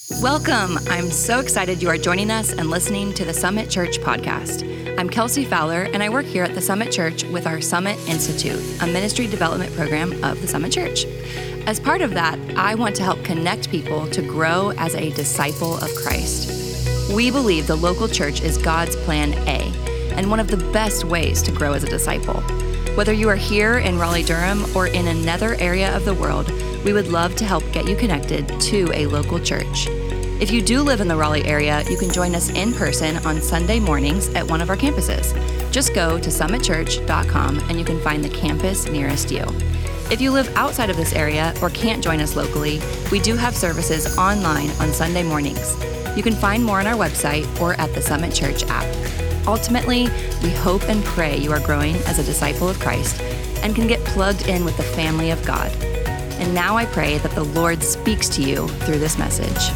Welcome. I'm so excited you are joining us and listening to the Summit Church podcast. I'm Kelsey Fowler, and I work here at the Summit Church with our Summit Institute, a ministry development program of the Summit Church. As part of that, I want to help connect people to grow as a disciple of Christ. We believe the local church is God's plan A, and one of the best ways to grow as a disciple. Whether you are here in Raleigh-Durham or in another area of the world, we would love to help get you connected to a local church. If you do live in the Raleigh area, you can join us in person on Sunday mornings at one of our campuses. Just go to summitchurch.com and you can find the campus nearest you. If you live outside of this area or can't join us locally, we do have services online on Sunday mornings. You can find more on our website or at the Summit Church app. Ultimately, we hope and pray you are growing as a disciple of Christ and can get plugged in with the family of God. And now I pray that the Lord speaks to you through this message.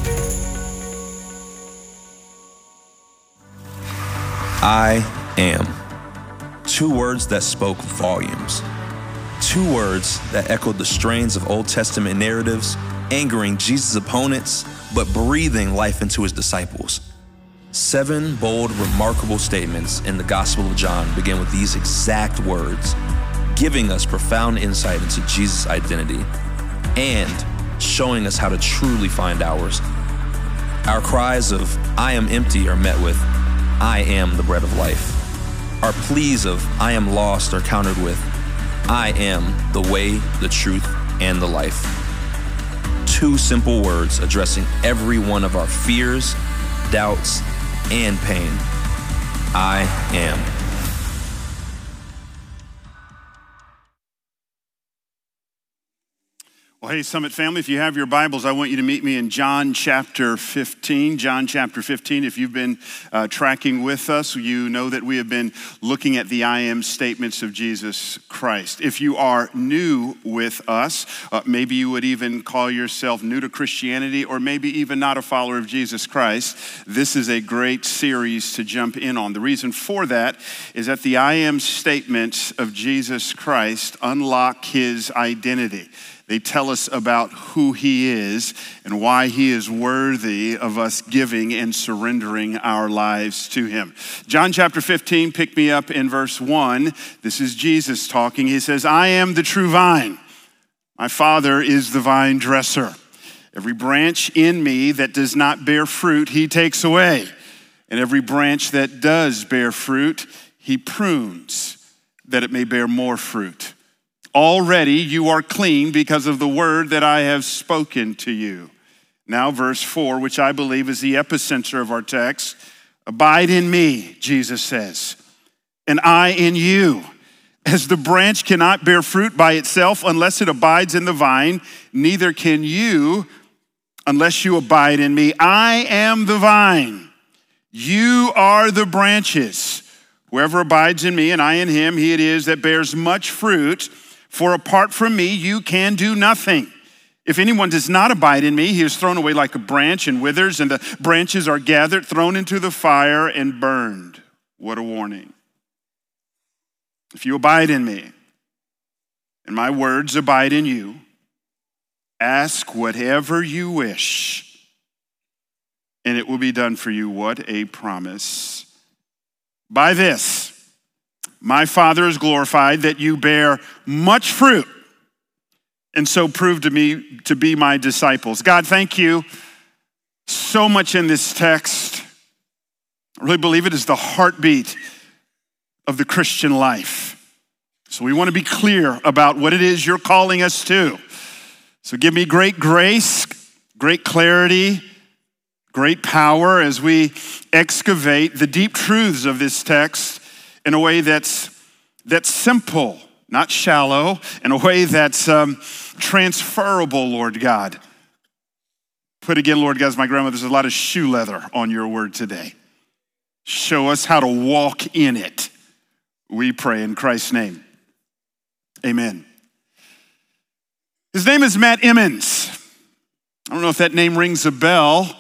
I am. Two words that spoke volumes. Two words that echoed the strains of Old Testament narratives, angering Jesus' opponents, but breathing life into his disciples. 7 bold, remarkable statements in the Gospel of John begin with these exact words, giving us profound insight into Jesus' identity and showing us how to truly find ours. Our cries of, "I am empty," are met with, "I am the bread of life." Our pleas of, "I am lost," are countered with, "I am the way, the truth, and the life." Two simple words addressing every one of our fears, doubts, and pain. I am. Well, hey, Summit family, if you have your Bibles, I want you to meet me in John chapter 15. John chapter 15, if you've been tracking with us, you know that we have been looking at the I am statements of Jesus Christ. If you are new with us, maybe you would even call yourself new to Christianity, or maybe even not a follower of Jesus Christ, this is a great series to jump in on. The reason for that is that the I am statements of Jesus Christ unlock his identity. They tell us about who he is and why he is worthy of us giving and surrendering our lives to him. John chapter 15, pick me up in verse 1. This is Jesus talking. He says, "I am the true vine. My Father is the vine dresser. Every branch in me that does not bear fruit, he takes away. And every branch that does bear fruit, he prunes, that it may bear more fruit. Already you are clean because of the word that I have spoken to you." Now verse 4, which I believe is the epicenter of our text. "Abide in me," Jesus says, "and I in you. As the branch cannot bear fruit by itself unless it abides in the vine, neither can you unless you abide in me. I am the vine. You are the branches. Whoever abides in me and I in him, he it is that bears much fruit. For apart from me, you can do nothing. If anyone does not abide in me, he is thrown away like a branch and withers, and the branches are gathered, thrown into the fire, and burned." What a warning. "If you abide in me, and my words abide in you, ask whatever you wish, and it will be done for you." What a promise. "By this, my Father is glorified, that you bear much fruit, and so prove to me to be my disciples." God, thank you so much in this text. I really believe it is the heartbeat of the Christian life. So we want to be clear about what it is you're calling us to. So give me great grace, great clarity, great power as we excavate the deep truths of this text in a way that's simple, not shallow, in a way that's transferable, Lord God. Put again, Lord God, as my grandmother, there's a lot of shoe leather on your word today. Show us how to walk in it. We pray in Christ's name. Amen. His name is Matt Emmons. I don't know if that name rings a bell.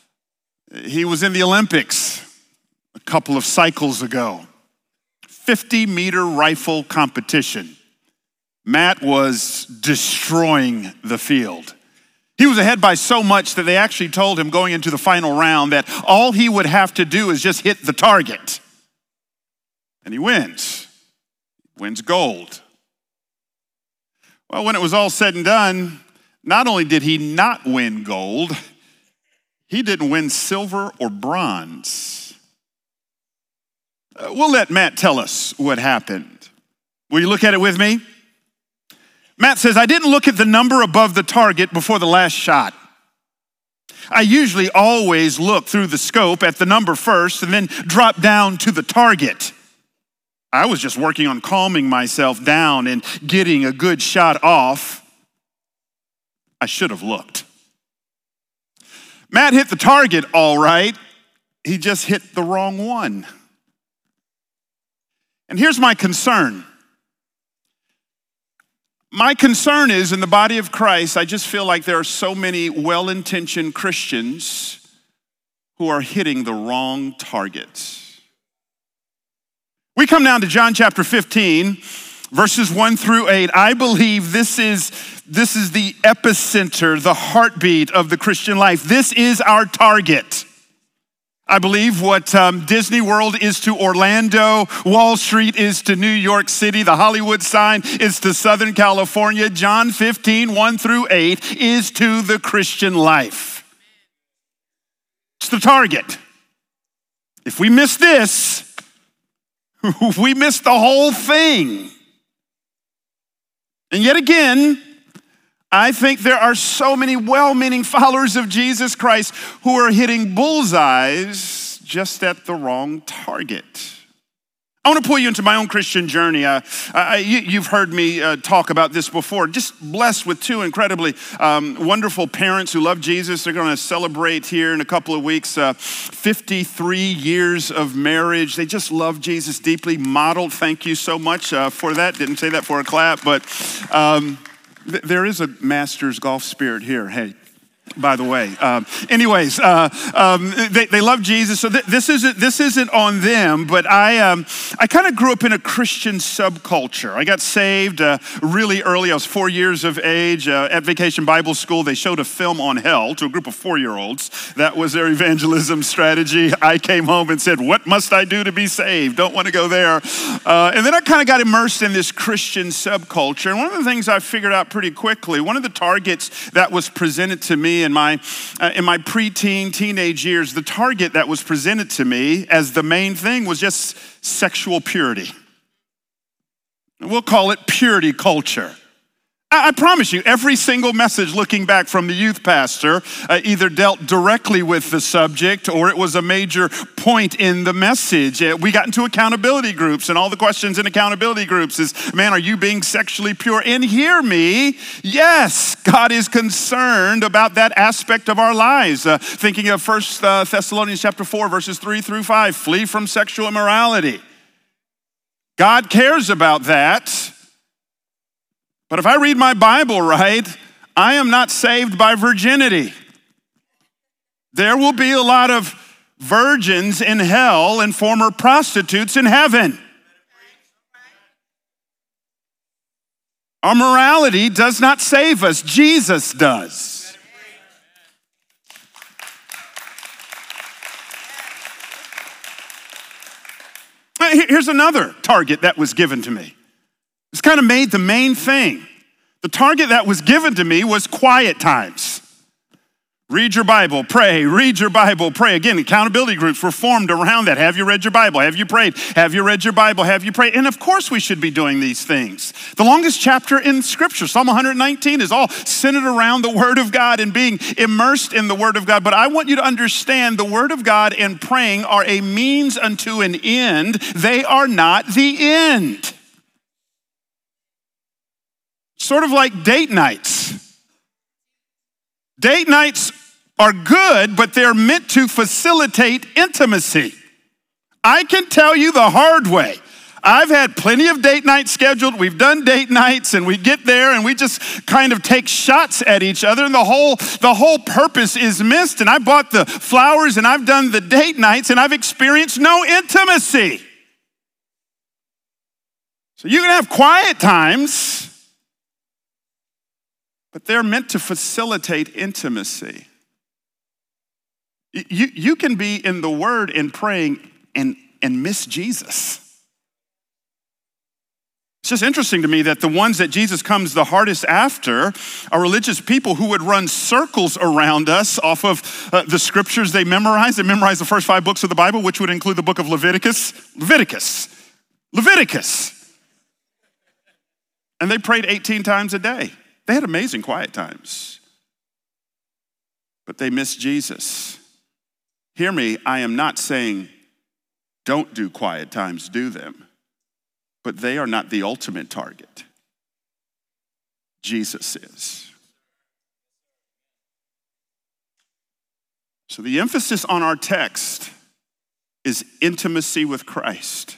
He was in the Olympics a couple of cycles ago. 50-meter rifle competition. Matt was destroying the field. He was ahead by so much that they actually told him going into the final round that all he would have to do is just hit the target. And he wins gold. Well, when it was all said and done, not only did he not win gold, he didn't win silver or bronze. We'll let Matt tell us what happened. Will you look at it with me? Matt says, I didn't look at the number above the target before the last shot. I usually always look through the scope at the number first and then drop down to the target. I was just working on calming myself down and getting a good shot off. I should have looked. Matt hit the target all right. He just hit the wrong one. And here's my concern. My concern is in the body of Christ, I just feel like there are so many well-intentioned Christians who are hitting the wrong targets. We come down to John chapter 15, verses 1 through 8. I believe this is the epicenter, the heartbeat of the Christian life. This is our target. I believe what Disney World is to Orlando, Wall Street is to New York City, the Hollywood sign is to Southern California, John 15, 1 through 8 is to the Christian life. It's the target. If we miss this, we miss the whole thing. And yet again, I think there are so many well-meaning followers of Jesus Christ who are hitting bullseyes just at the wrong target. I want to pull you into my own Christian journey. You've heard me talk about this before. Just blessed with two incredibly wonderful parents who love Jesus. They're going to celebrate here in a couple of weeks 53 years of marriage. They just love Jesus deeply. Modeled, thank you so much for that. Didn't say that for a clap, but there is a Masters golf spirit here. Hey, by the way. They love Jesus. So this isn't on them, but I kind of grew up in a Christian subculture. I got saved really early. I was 4 years of age. At Vacation Bible School, they showed a film on hell to a group of 4-year-olds. That was their evangelism strategy. I came home and said, what must I do to be saved? Don't want to go there. And then I kind of got immersed in this Christian subculture. And one of the things I figured out pretty quickly, one of the targets that was presented to me in my preteen, teenage years, the target that was presented to me as the main thing was just sexual purity. We'll call it purity culture. I promise you, every single message looking back from the youth pastor either dealt directly with the subject or it was a major point in the message. We got into accountability groups, and all the questions in accountability groups is, man, are you being sexually pure? And hear me, yes, God is concerned about that aspect of our lives. Thinking of 1 Thessalonians chapter 4, verses 3 through 5, flee from sexual immorality. God cares about that. But if I read my Bible right, I am not saved by virginity. There will be a lot of virgins in hell and former prostitutes in heaven. Our morality does not save us. Jesus does. Here's another target that was given to me. It's kind of made the main thing. The target that was given to me was quiet times. Read your Bible, pray, read your Bible, pray. Again, accountability groups were formed around that. Have you read your Bible? Have you prayed? Have you read your Bible? Have you prayed? And of course we should be doing these things. The longest chapter in Scripture, Psalm 119, is all centered around the Word of God and being immersed in the Word of God. But I want you to understand the Word of God and praying are a means unto an end. They are not the end. Sort of like date nights. Date nights are good, but they're meant to facilitate intimacy. I can tell you the hard way. I've had plenty of date nights scheduled. We've done date nights and we get there and we just kind of take shots at each other and the whole purpose is missed. And I bought the flowers and I've done the date nights and I've experienced no intimacy. So you can have quiet times, but they're meant to facilitate intimacy. You can be in the Word and praying and miss Jesus. It's just interesting to me that the ones that Jesus comes the hardest after are religious people who would run circles around us off of the scriptures they memorize. They memorize the first 5 books of the Bible, which would include the book of Leviticus. And they prayed 18 times a day. They had amazing quiet times. But they missed Jesus. Hear me, I am not saying don't do quiet times, do them. But they are not the ultimate target. Jesus is. So the emphasis on our text is intimacy with Christ.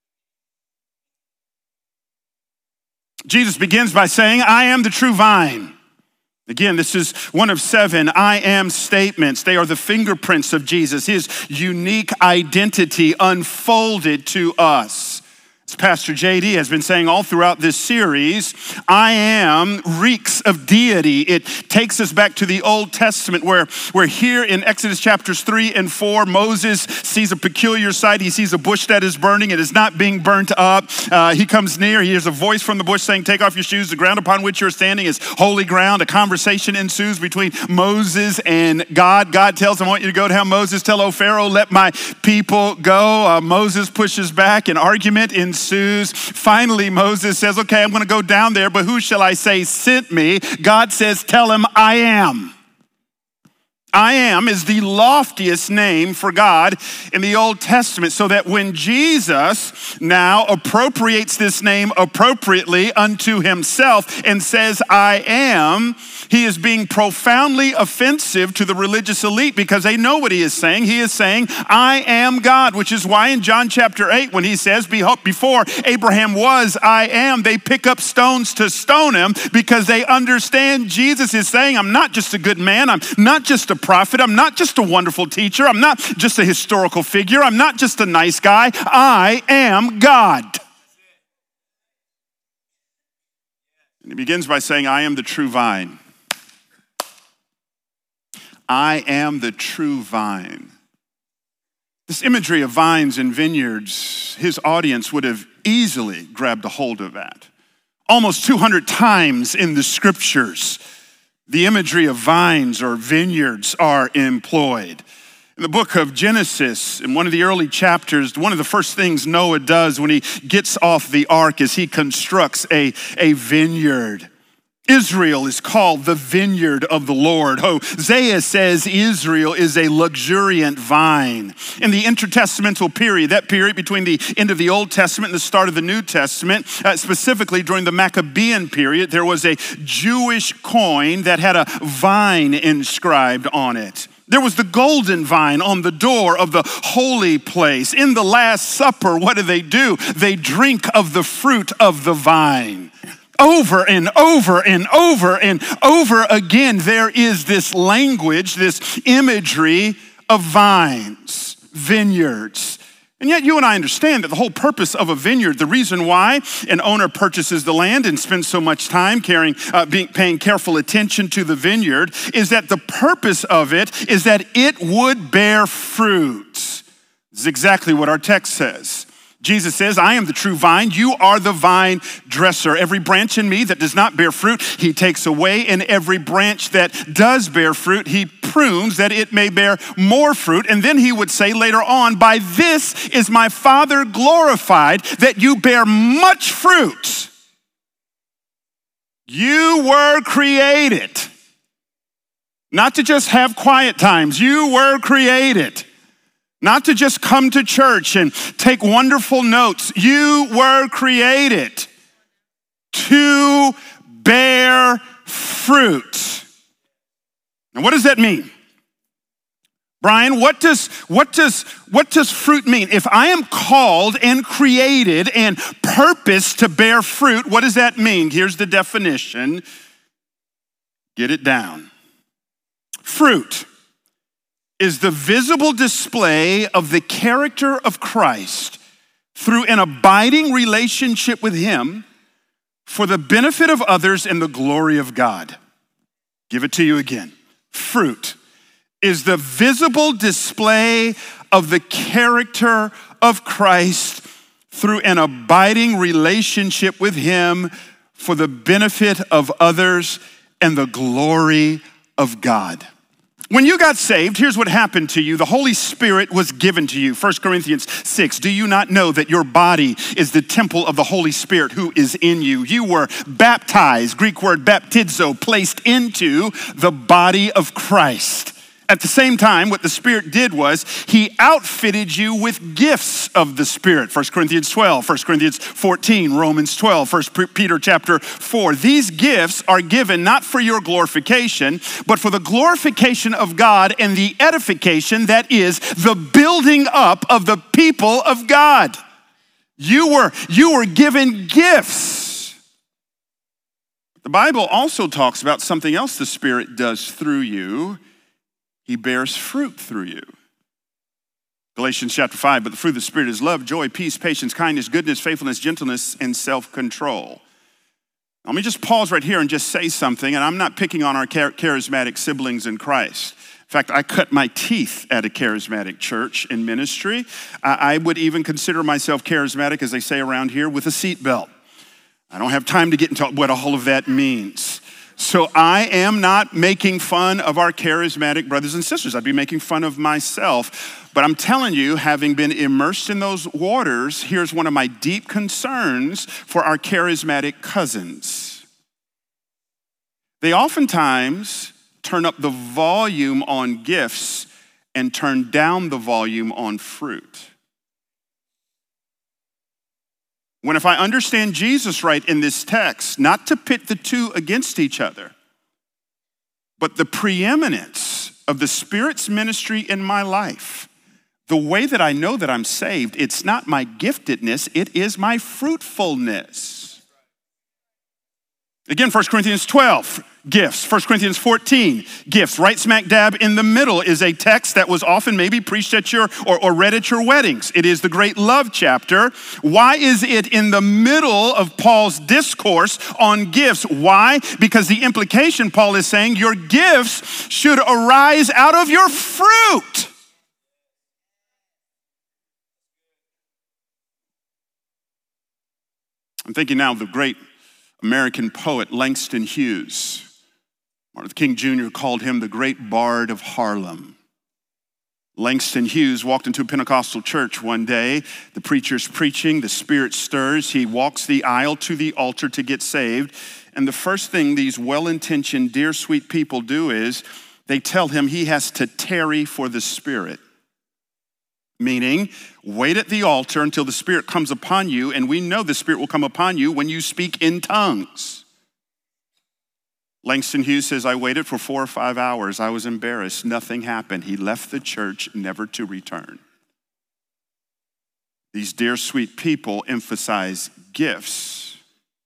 Jesus begins by saying, I am the true vine. Again, this is one of 7 I am statements. They are the fingerprints of Jesus, his unique identity unfolded to us. As Pastor JD has been saying all throughout this series, I am reeks of deity. It takes us back to the Old Testament where we're here in Exodus chapters 3 and 4. Moses sees a peculiar sight. He sees a bush that is burning. It is not being burnt up. He comes near. He hears a voice from the bush saying, take off your shoes. The ground upon which you're standing is holy ground. A conversation ensues between Moses and God. God tells him, I want you to go down. Moses, tell, O Pharaoh, let my people go. Moses pushes back. An argument ensues. Finally, Moses says, okay, I'm going to go down there, but who shall I say sent me? God says, tell him I am. I am is the loftiest name for God in the Old Testament, so that when Jesus now appropriates this name appropriately unto himself and says, I am, he is being profoundly offensive to the religious elite because they know what he is saying. He is saying, I am God, which is why in John chapter 8, when he says, before Abraham was, I am, they pick up stones to stone him because they understand Jesus is saying, I'm not just a good man. I'm not just a prophet. I'm not just a wonderful teacher. I'm not just a historical figure. I'm not just a nice guy. I am God. And he begins by saying, I am the true vine. I am the true vine. This imagery of vines and vineyards, his audience would have easily grabbed a hold of that. Almost 200 times in the scriptures, the imagery of vines or vineyards are employed. In the book of Genesis, in one of the early chapters, one of the first things Noah does when he gets off the ark is he constructs a vineyard. Israel is called the vineyard of the Lord. Hosea says Israel is a luxuriant vine. In the intertestamental period, that period between the end of the Old Testament and the start of the New Testament, specifically during the Maccabean period, there was a Jewish coin that had a vine inscribed on it. There was the golden vine on the door of the holy place. In the Last Supper, what do? They drink of the fruit of the vine. Over and over and over and over again, there is this language, this imagery of vines, vineyards. And yet you and I understand that the whole purpose of a vineyard, the reason why an owner purchases the land and spends so much time paying careful attention to the vineyard, is that the purpose of it is that it would bear fruit. This is exactly what our text says. Jesus says, I am the true vine, you are the vine dresser. Every branch in me that does not bear fruit, he takes away, and every branch that does bear fruit, he prunes that it may bear more fruit. And then he would say later on, by this is my Father glorified, that you bear much fruit. You were created not to just have quiet times, you were created not to just come to church and take wonderful notes. You were created to bear fruit. And what does that mean? Brian, what does fruit mean? If I am called and created and purposed to bear fruit, what does that mean? Here's the definition. Get it down. Fruit is the visible display of the character of Christ through an abiding relationship with him for the benefit of others and the glory of God. Give it to you again. Fruit is the visible display of the character of Christ through an abiding relationship with him for the benefit of others and the glory of God. When you got saved, here's what happened to you. The Holy Spirit was given to you. 1 Corinthians 6, do you not know that your body is the temple of the Holy Spirit who is in you? You were baptized, Greek word baptizo, placed into the body of Christ. At the same time, what the Spirit did was he outfitted you with gifts of the Spirit. 1 Corinthians 12, 1 Corinthians 14, Romans 12, 1 Peter chapter 4. These gifts are given not for your glorification, but for the glorification of God and the edification, that is, the building up of the people of God. You were given gifts. The Bible also talks about something else the Spirit does through you. He bears fruit through you. Galatians chapter 5, but the fruit of the Spirit is love, joy, peace, patience, kindness, goodness, faithfulness, gentleness, and self-control. Let me just pause right here and just say something, and I'm not picking on our charismatic siblings in Christ. In fact, I cut my teeth at a charismatic church in ministry. I would even consider myself charismatic, as they say around here, with a seatbelt. I don't have time to get into what all of that means. So I am not making fun of our charismatic brothers and sisters. I'd be making fun of myself. But I'm telling you, having been immersed in those waters, here's one of my deep concerns for our charismatic cousins. They oftentimes turn up the volume on gifts and turn down the volume on fruit. When if I understand Jesus right in this text, not to pit the two against each other, but the preeminence of the Spirit's ministry in my life, the way that I know that I'm saved, it's not my giftedness, it is my fruitfulness. Again, 1 Corinthians 12, gifts. 1 Corinthians 14, gifts. Right smack dab in the middle is a text that was often maybe preached at your or read at your weddings. It is the great love chapter. Why is it in the middle of Paul's discourse on gifts? Why? Because the implication, Paul is saying, your gifts should arise out of your fruit. I'm thinking now of the great American poet Langston Hughes. Martin Luther King Jr. called him the great bard of Harlem. Langston Hughes walked into a Pentecostal church one day. The preacher's preaching, the Spirit stirs. He walks the aisle to the altar to get saved. And the first thing these well-intentioned, dear, sweet people do is they tell him he has to tarry for the Spirit. Meaning, wait at the altar until the Spirit comes upon you, and we know the Spirit will come upon you when you speak in tongues. Langston Hughes says, I waited for 4 or 5 hours. I was embarrassed. Nothing happened. He left the church, never to return. These dear, sweet people emphasize gifts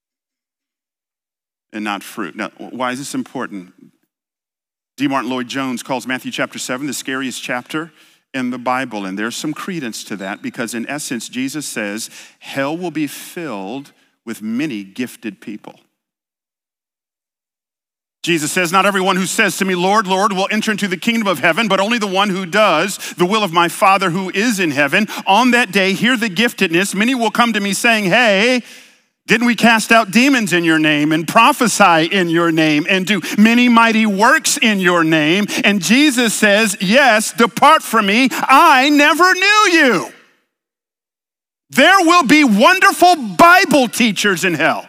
and not fruit. Now, why is this important? D. Martin Lloyd-Jones calls Matthew chapter 7 the scariest chapter in the Bible, and there's some credence to that because in essence, Jesus says, hell will be filled with many gifted people. Jesus says, not everyone who says to me, Lord, Lord, will enter into the kingdom of heaven, but only the one who does the will of my Father who is in heaven. On that day, hear the giftedness. Many will come to me saying, hey, didn't we cast out demons in your name and prophesy in your name and do many mighty works in your name? And Jesus says, yes, depart from me. I never knew you. There will be wonderful Bible teachers in hell.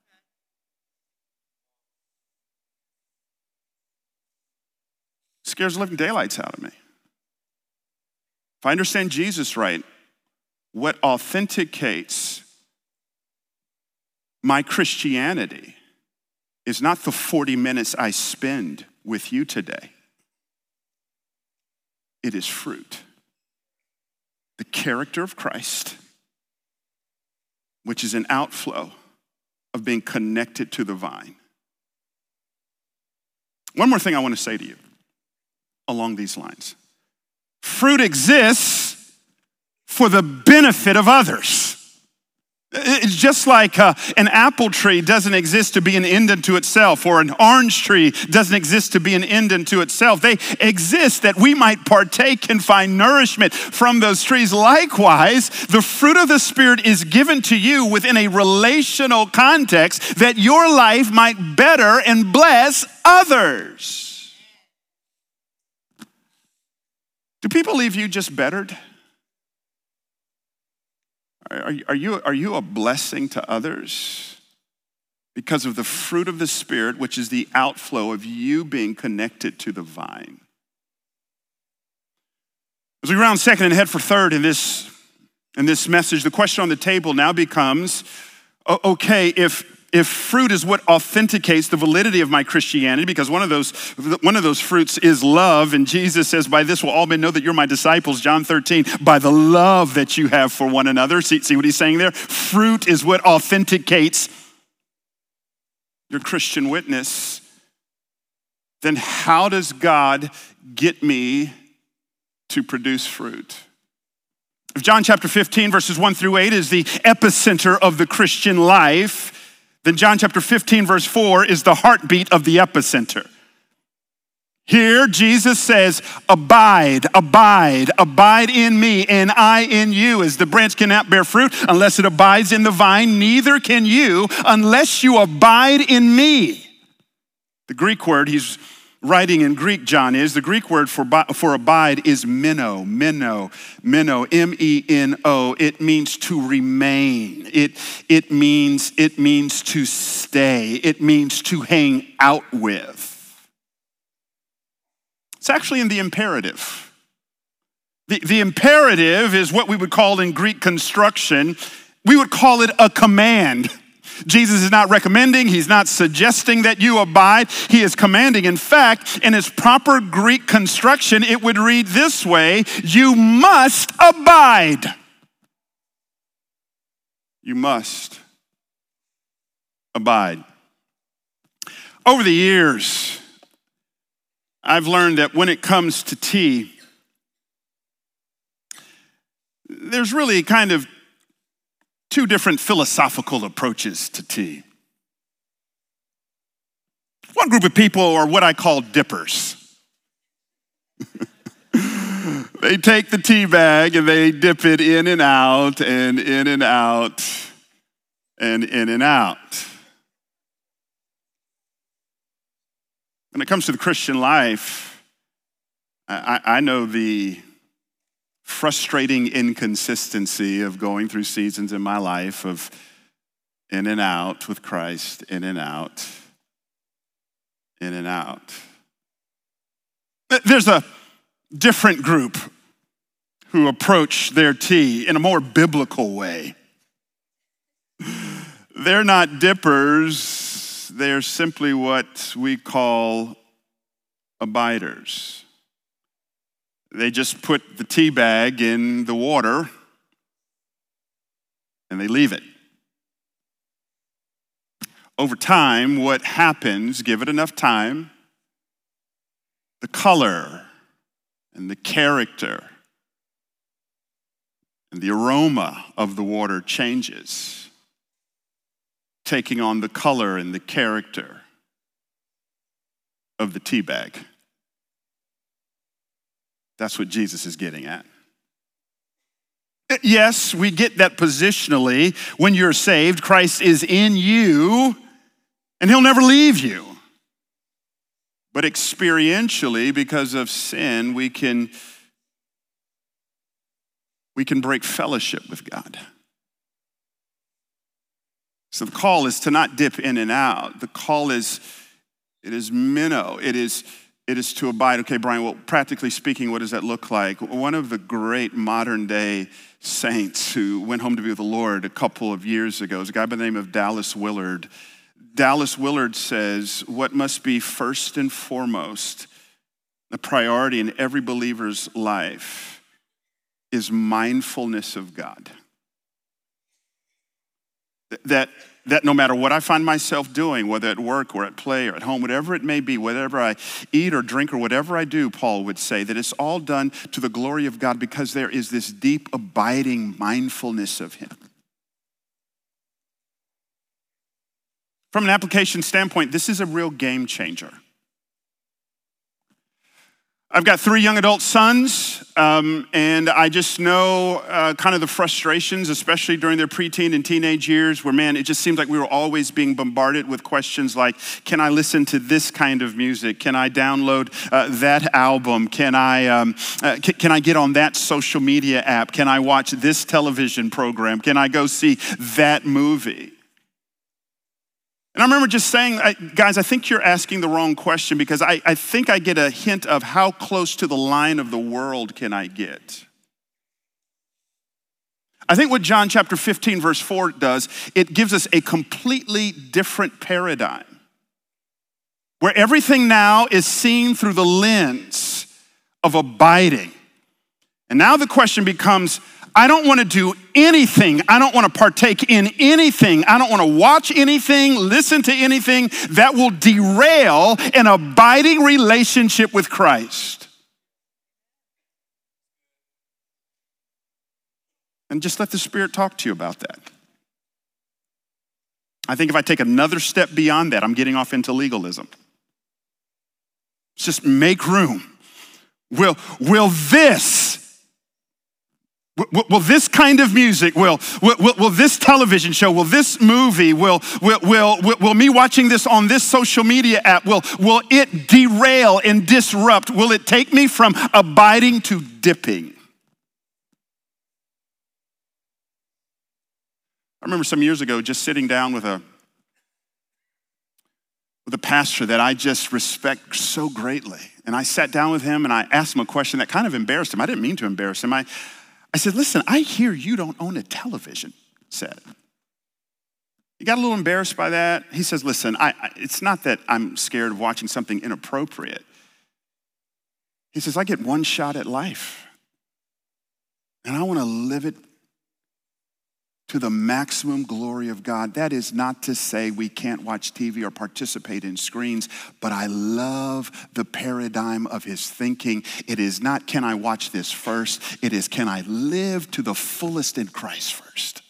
Scares the living daylights out of me. If I understand Jesus right, what authenticates my Christianity is not the 40 minutes I spend with you today. It is fruit. The character of Christ, which is an outflow of being connected to the vine. One more thing I want to say to you along these lines. Fruit exists for the benefit of others. It's just like an apple tree doesn't exist to be an end unto itself, or an orange tree doesn't exist to be an end unto itself. They exist that we might partake and find nourishment from those trees. Likewise, the fruit of the Spirit is given to you within a relational context that your life might better and bless others. Do people leave you just bettered? Are you a blessing to others because of the fruit of the Spirit, which is the outflow of you being connected to the vine? As we round second and head for third in this message, the question on the table now becomes, okay, if fruit is what authenticates the validity of my Christianity, because one of those fruits is love, and Jesus says, by this will all men know that you're my disciples, John 13, by the love that you have for one another. See what he's saying there? Fruit is what authenticates your Christian witness. Then how does God get me to produce fruit? If John chapter 15, verses 1 through 8 is the epicenter of the Christian life, then John chapter 15, verse 4 is the heartbeat of the epicenter. Here, Jesus says, abide in me, and I in you. As the branch cannot bear fruit unless it abides in the vine, neither can you unless you abide in me. The Greek word, he's writing in Greek, John is, the Greek word for abide is meno, M-E-N-O. It means to remain. It means to stay. It means to hang out with. It's actually in the imperative. The imperative is what we would call in Greek construction, we would call it a command. Jesus is not recommending, he's not suggesting that you abide, he is commanding. In fact, in its proper Greek construction, it would read this way: you must abide. You must abide. Over the years, I've learned that when it comes to tea, there's really kind of two different philosophical approaches to tea. One group of people are what I call dippers. They take the tea bag and they dip it in and out and in and out and in and out. When it comes to the Christian life, I know the frustrating inconsistency of going through seasons in my life of in and out with Christ, in and out, in and out. There's a different group who approach their tea in a more biblical way. They're not dippers, they're simply what we call abiders. They just put the tea bag in the water and they leave it. Over time, what happens, give it enough time, the color and the character and the aroma of the water changes, taking on the color and the character of the tea bag. That's what Jesus is getting at. Yes, we get that positionally. When you're saved, Christ is in you, and he'll never leave you. But experientially, because of sin, we can break fellowship with God. So the call is to not dip in and out. The call is, it is meno. It is to abide. Okay, Brian, well, practically speaking, what does that look like? One of the great modern day saints who went home to be with the Lord a couple of years ago is a guy by the name of Dallas Willard. Dallas Willard says, what must be first and foremost a priority in every believer's life is mindfulness of God. That no matter what I find myself doing, whether at work or at play or at home, whatever it may be, whatever I eat or drink or whatever I do, Paul would say, that it's all done to the glory of God because there is this deep abiding mindfulness of him. From an application standpoint, this is a real game changer. I've got 3 young adult sons, and I just know kind of the frustrations, especially during their preteen and teenage years, where, man, it just seems like we were always being bombarded with questions like, can I listen to this kind of music? Can I download that album? Can I get on that social media app? Can I watch this television program? Can I go see that movie? And I remember just saying, guys, I think you're asking the wrong question, because I think I get a hint of how close to the line of the world can I get. I think what John chapter 15 verse 4 does, it gives us a completely different paradigm, where everything now is seen through the lens of abiding. And now the question becomes, I don't want to do anything. I don't want to partake in anything. I don't want to watch anything, listen to anything that will derail an abiding relationship with Christ. And just let the Spirit talk to you about that. I think if I take another step beyond that, I'm getting off into legalism. Just make room. Will this kind of music, will this television show, will this movie, will me watching this on this social media app, will it derail and disrupt? Will it take me from abiding to dipping? I remember some years ago just sitting down with a pastor that I just respect so greatly. And I sat down with him and I asked him a question that kind of embarrassed him. I didn't mean to embarrass him. I said, listen, I hear you don't own a television set. He got a little embarrassed by that. He says, listen, it's not that I'm scared of watching something inappropriate. He says, I get one shot at life, and I want to live it to the maximum glory of God. That is not to say we can't watch TV or participate in screens, but I love the paradigm of his thinking. It is not, can I watch this first? It is, can I live to the fullest in Christ first?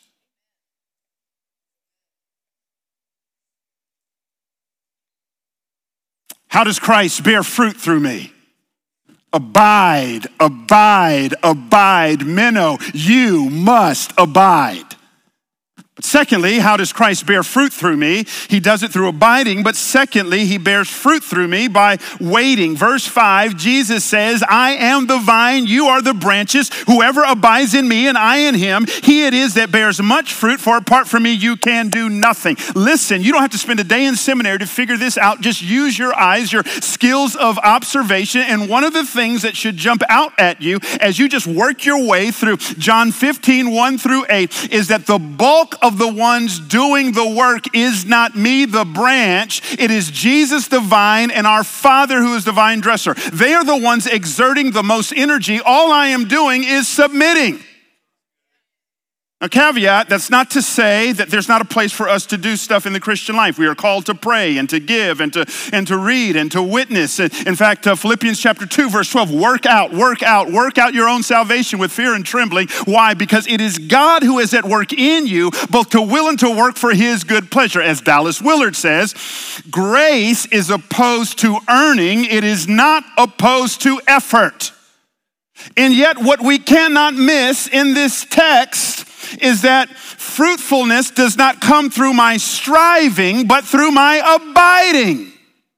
How does Christ bear fruit through me? Abide, abide, abide. Meno, you must abide. But secondly, how does Christ bear fruit through me? He does it through abiding, but secondly, he bears fruit through me by waiting. Verse 5, Jesus says, I am the vine, you are the branches. Whoever abides in me and I in him, he it is that bears much fruit, for apart from me, you can do nothing. Listen, you don't have to spend a day in seminary to figure this out. Just use your eyes, your skills of observation. And one of the things that should jump out at you as you just work your way through John 15, 1 through 8, is that the bulk of the ones doing the work is not me, the branch. It is Jesus, the vine, and our Father who is the vine dresser. They are the ones exerting the most energy. All I am doing is submitting. Now, caveat, that's not to say that there's not a place for us to do stuff in the Christian life. We are called to pray and to give and to read and to witness. In fact, Philippians chapter 2, verse 12, work out your own salvation with fear and trembling. Why? Because it is God who is at work in you, both to will and to work for his good pleasure. As Dallas Willard says, grace is opposed to earning. It is not opposed to effort. And yet what we cannot miss in this text is that fruitfulness does not come through my striving, but through my abiding.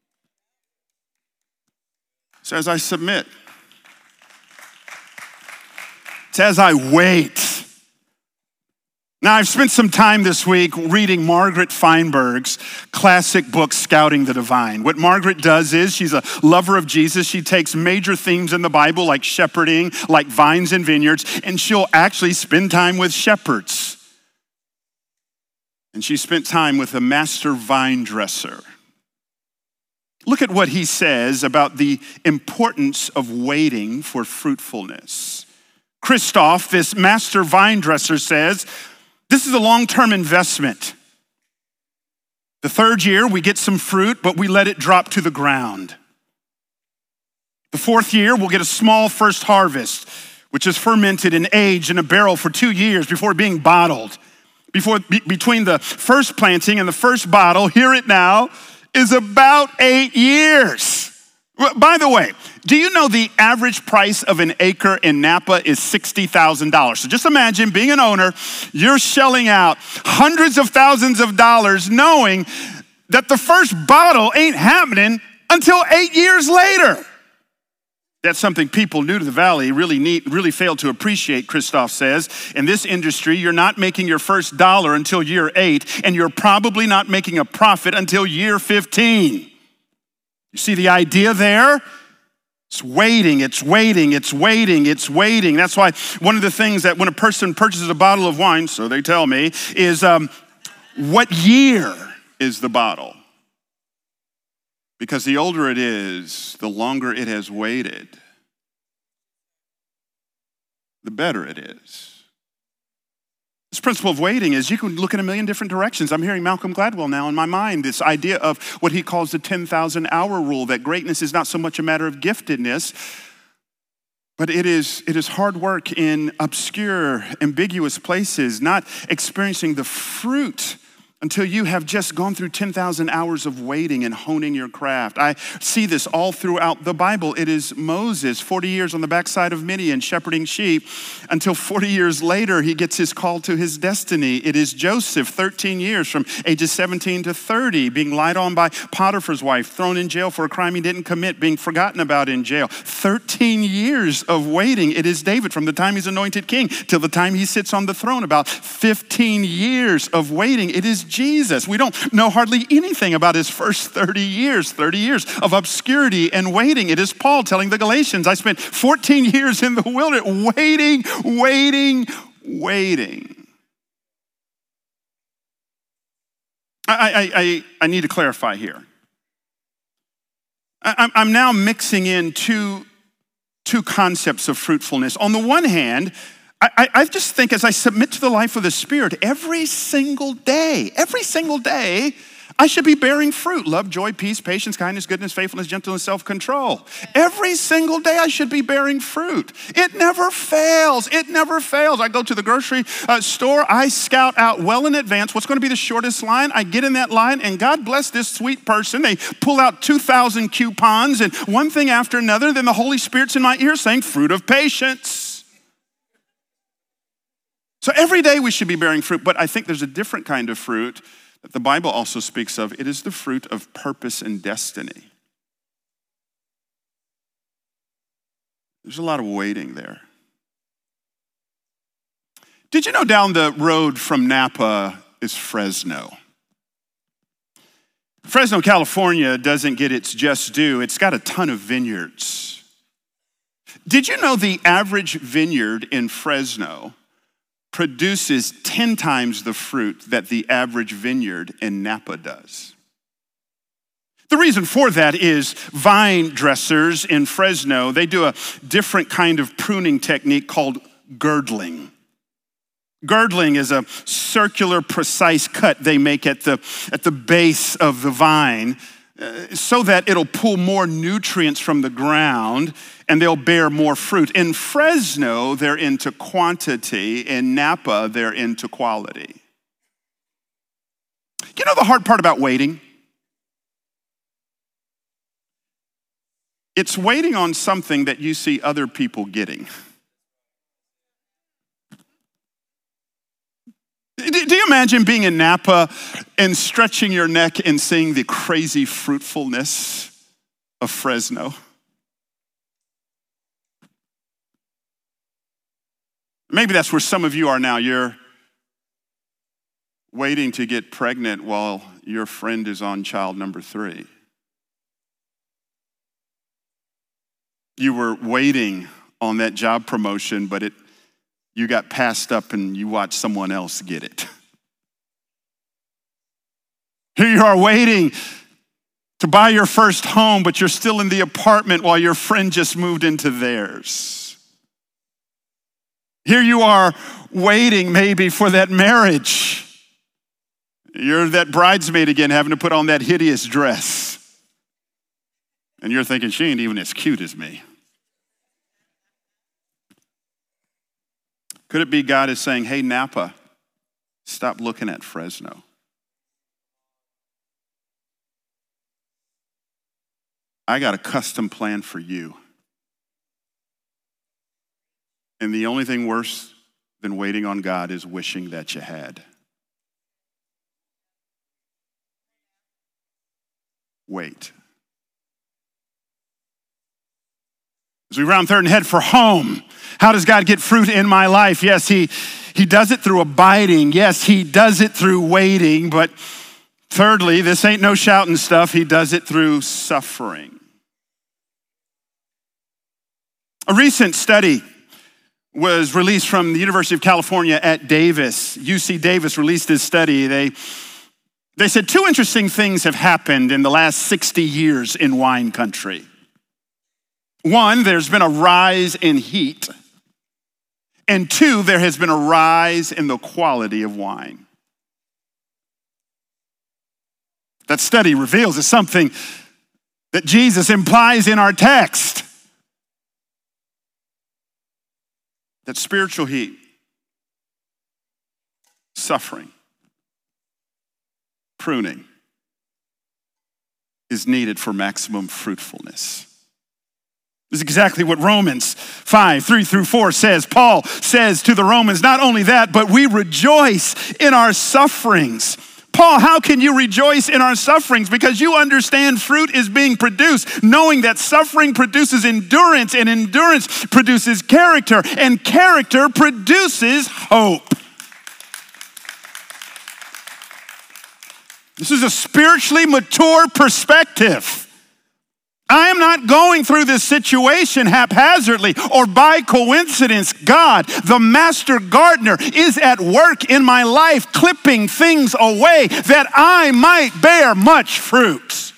So as I submit, it's as I wait. Now, I've spent some time this week reading Margaret Feinberg's classic book, Scouting the Divine. What Margaret does is she's a lover of Jesus. She takes major themes in the Bible like shepherding, like vines and vineyards, and she'll actually spend time with shepherds. And she spent time with a master vine dresser. Look at what he says about the importance of waiting for fruitfulness. Christoph, this master vine dresser, says, this is a long-term investment. The third year, we get some fruit, but we let it drop to the ground. The fourth year, we'll get a small first harvest, which is fermented and aged in a barrel for 2 years before being bottled. Between the first planting and the first bottle, hear it now, is about 8 years. By the way, do you know the average price of an acre in Napa is $60,000? So just imagine being an owner, you're shelling out hundreds of thousands of dollars knowing that the first bottle ain't happening until 8 years later. That's something people new to the valley really fail to appreciate, Christoph says. In this industry, you're not making your first dollar until year 8, and you're probably not making a profit until year 15. You see the idea there? It's waiting, it's waiting, it's waiting, it's waiting. That's why one of the things that when a person purchases a bottle of wine, so they tell me, is what year is the bottle? Because the older it is, the longer it has waited, the better it is. This principle of waiting is you can look in a million different directions. I'm hearing Malcolm Gladwell now in my mind, this idea of what he calls the 10,000 hour rule, that greatness is not so much a matter of giftedness, but it is hard work in obscure, ambiguous places, not experiencing the fruit until you have just gone through 10,000 hours of waiting and honing your craft. I see this all throughout the Bible. It is Moses, 40 years on the backside of Midian, shepherding sheep, until 40 years later, he gets his call to his destiny. It is Joseph, 13 years from ages 17 to 30, being lied on by Potiphar's wife, thrown in jail for a crime he didn't commit, being forgotten about in jail. 13 years of waiting. It is David from the time he's anointed king till the time he sits on the throne, about 15 years of waiting. It is Jesus. We don't know hardly anything about his first 30 years of obscurity and waiting. It is Paul telling the Galatians, I spent 14 years in the wilderness waiting. I need to clarify here. I'm now mixing in two concepts of fruitfulness. On the one hand, I just think as I submit to the life of the Spirit, every single day, I should be bearing fruit. Love, joy, peace, patience, kindness, goodness, faithfulness, gentleness, self-control. Every single day I should be bearing fruit. It never fails. It never fails. I go to the grocery store. I scout out well in advance what's going to be the shortest line. I get in that line, and God bless this sweet person. They pull out 2,000 coupons and one thing after another. Then the Holy Spirit's in my ear saying, fruit of patience. So every day we should be bearing fruit, but I think there's a different kind of fruit that the Bible also speaks of. It is the fruit of purpose and destiny. There's a lot of waiting there. Did you know down the road from Napa is Fresno? Fresno, California doesn't get its just due. It's got a ton of vineyards. Did you know the average vineyard in Fresno produces 10 times the fruit that the average vineyard in Napa does? The reason for that is vine dressers in Fresno, they do a different kind of pruning technique called girdling. Girdling is a circular, precise cut they make at the base of the vine so that it'll pull more nutrients from the ground and they'll bear more fruit. In Fresno, they're into quantity. In Napa, they're into quality. You know the hard part about waiting? It's waiting on something that you see other people getting. Do you imagine being in Napa and stretching your neck and seeing the crazy fruitfulness of Fresno? Maybe that's where some of you are now. You're waiting to get pregnant while your friend is on child number 3. You were waiting on that job promotion, but you got passed up and you watched someone else get it. Here you are waiting to buy your first home, but you're still in the apartment while your friend just moved into theirs. Here you are waiting maybe for that marriage. You're that bridesmaid again, having to put on that hideous dress. And you're thinking, she ain't even as cute as me. Could it be God is saying, hey, Napa, Stop looking at Fresno. I got a custom plan for you. And the only thing worse than waiting on God is wishing that you had. Wait. As we round third and head for home, how does God get fruit in my life? Yes, he does it through abiding. Yes, he does it through waiting. But thirdly, this ain't no shouting stuff. He does it through suffering. A recent study was released from the University of California at Davis. UC Davis released this study. They said 2 interesting things have happened in the last 60 years in wine country. One, there's been a rise in heat. And 2, there has been a rise in the quality of wine. That study reveals is something that Jesus implies in our text. That spiritual heat, suffering, pruning is needed for maximum fruitfulness. This is exactly what Romans 5:3-4 says. Paul says to the Romans, not only that, but we rejoice in our sufferings. Paul, how can you rejoice in our sufferings? Because you understand fruit is being produced, knowing that suffering produces endurance, and endurance produces character, and character produces hope. This is a spiritually mature perspective. I am not going through this situation haphazardly or by coincidence. God, the master gardener, is at work in my life, clipping things away that I might bear much fruit.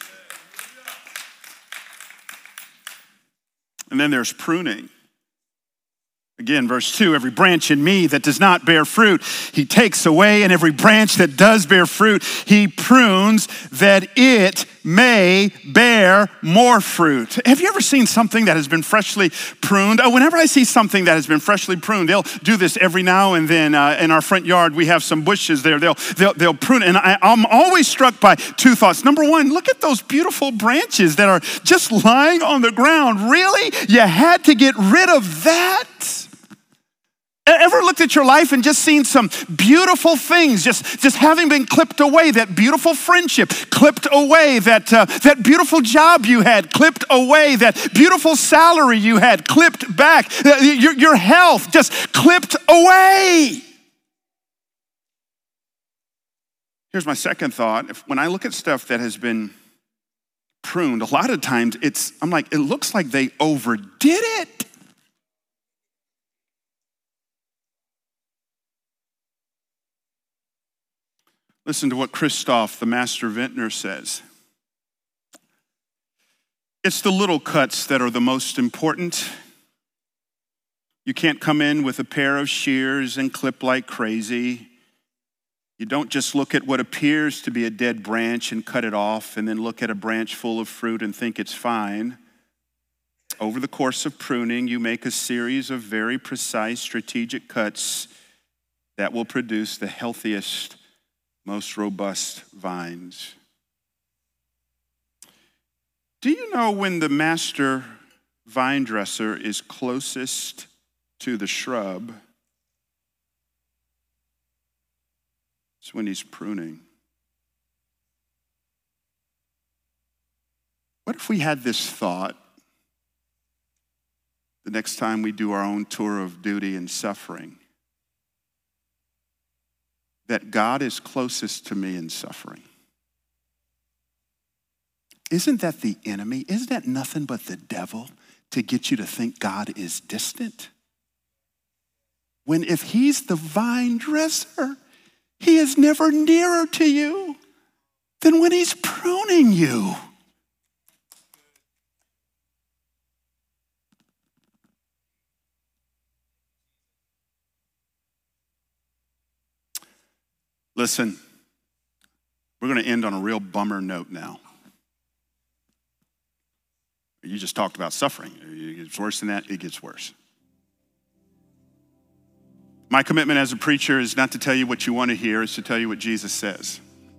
And then there's pruning. Again, verse 2, every branch in me that does not bear fruit, he takes away, and every branch that does bear fruit, he prunes that it may bear more fruit. Have you ever seen something that has been freshly pruned? Whenever I see something that has been freshly pruned, they'll do this every now and then. In our front yard, we have some bushes there. They'll prune it, and I'm always struck by 2 thoughts. Number one, look at those beautiful branches that are just lying on the ground. Really? You had to get rid of that? Ever looked at your life and just seen some beautiful things just having been clipped away? That beautiful friendship clipped away, that beautiful job you had clipped away, that beautiful salary you had clipped back, your health just clipped away. Here's my second thought. When I look at stuff that has been pruned, a lot of times I'm like, it looks like they overdid it. Listen to what Christoph, the master vintner, says. It's the little cuts that are the most important. You can't come in with a pair of shears and clip like crazy. You don't just look at what appears to be a dead branch and cut it off, and then look at a branch full of fruit and think it's fine. Over the course of pruning, you make a series of very precise strategic cuts that will produce the healthiest, most robust vines. Do you know when the master vine dresser is closest to the shrub? It's when he's pruning. What if we had this thought the next time we do our own tour of duty and suffering? That God is closest to me in suffering. Isn't that the enemy? Isn't that nothing but the devil to get you to think God is distant? When if he's the vine dresser, he is never nearer to you than when he's pruning you. Listen, we're going to end on a real bummer note now. You just talked about suffering. It gets worse than that, it gets worse. My commitment as a preacher is not to tell you what you want to hear, it's to tell you what Jesus says.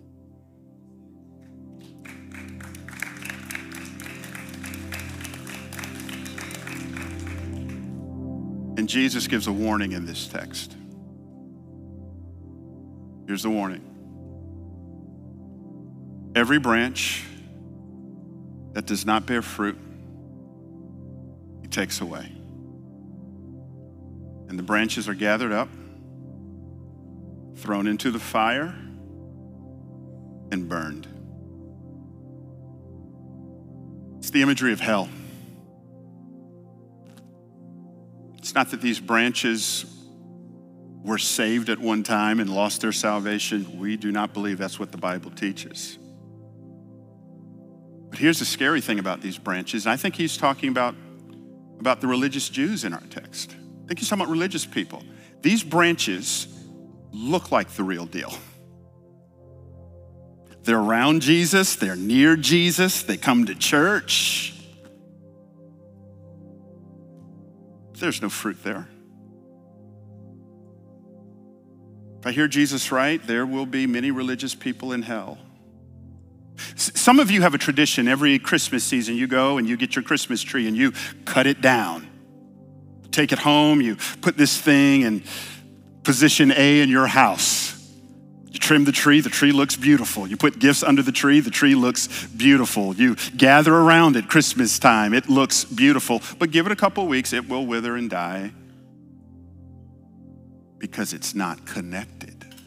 And Jesus gives a warning in this text. Here's the warning. Every branch that does not bear fruit, he takes away. And the branches are gathered up, thrown into the fire, and burned. It's the imagery of hell. It's not that these branches were saved at one time and lost their salvation. We do not believe that's what the Bible teaches. But here's the scary thing about these branches. I think he's talking about the religious Jews in our text. I think he's talking about religious people. These branches look like the real deal. They're around Jesus, they're near Jesus, they come to church. There's no fruit there. If I hear Jesus right, there will be many religious people in hell. Some of you have a tradition. Every Christmas season you go and you get your Christmas tree and you cut it down. Take it home, you put this thing in position A in your house. You trim the tree looks beautiful. You put gifts under the tree looks beautiful. You gather around at Christmas time, it looks beautiful. But give it a couple weeks, it will wither and die because it's not connected.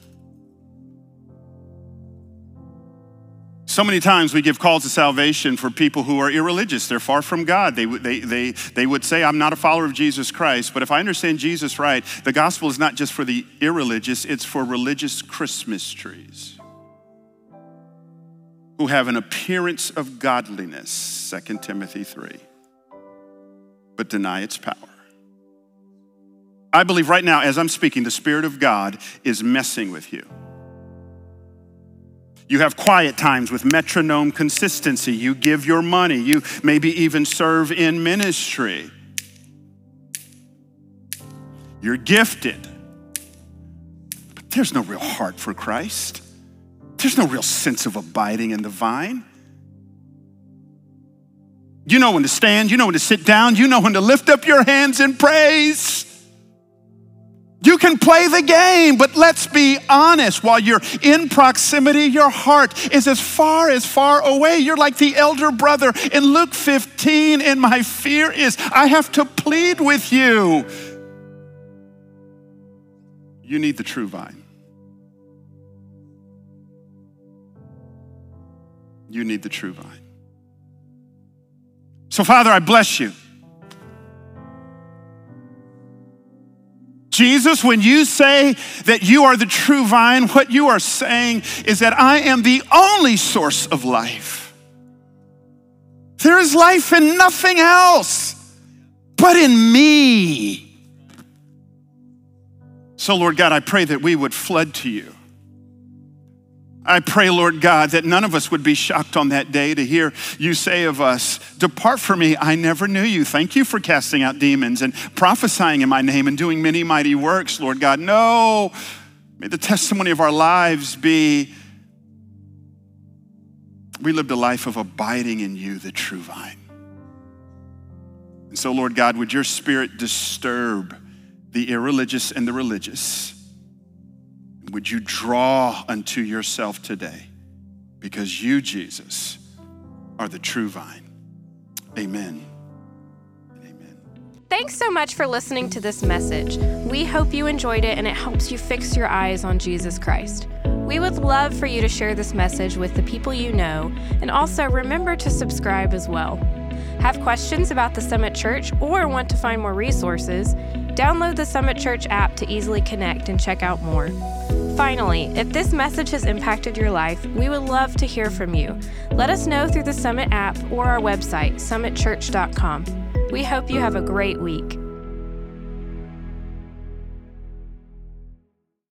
So many times we give calls to salvation for people who are irreligious. They're far from God. They would say, I'm not a follower of Jesus Christ. But if I understand Jesus right, the gospel is not just for the irreligious, it's for religious Christmas trees who have an appearance of godliness, 2 Timothy 3, but deny its power. I believe right now, as I'm speaking, the Spirit of God is messing with you. You have quiet times with metronome consistency. You give your money. You maybe even serve in ministry. You're gifted. But there's no real heart for Christ. There's no real sense of abiding in the vine. You know when to stand. You know when to sit down. You know when to lift up your hands in praise. You can play the game, but let's be honest. While you're in proximity, your heart is as far away. You're like the elder brother in Luke 15, and my fear is I have to plead with you. You need the true vine. You need the true vine. So, Father, I bless you. Jesus, when you say that you are the true vine, what you are saying is that I am the only source of life. There is life in nothing else but in me. So, Lord God, I pray that we would flood to you. I pray, Lord God, that none of us would be shocked on that day to hear you say of us, depart from me, I never knew you. Thank you for casting out demons and prophesying in my name and doing many mighty works, Lord God. No, may the testimony of our lives be, we lived a life of abiding in you, the true vine. And so, Lord God, would your Spirit disturb the irreligious and the religious? Would you draw unto yourself today? Because you, Jesus, are the true vine. Amen. Amen. Thanks so much for listening to this message. We hope you enjoyed it and it helps you fix your eyes on Jesus Christ. We would love for you to share this message with the people you know, and also remember to subscribe as well. Have questions about the Summit Church or want to find more resources? Download the Summit Church app to easily connect and check out more. Finally, if this message has impacted your life, we would love to hear from you. Let us know through the Summit app or our website, summitchurch.com. We hope you have a great week.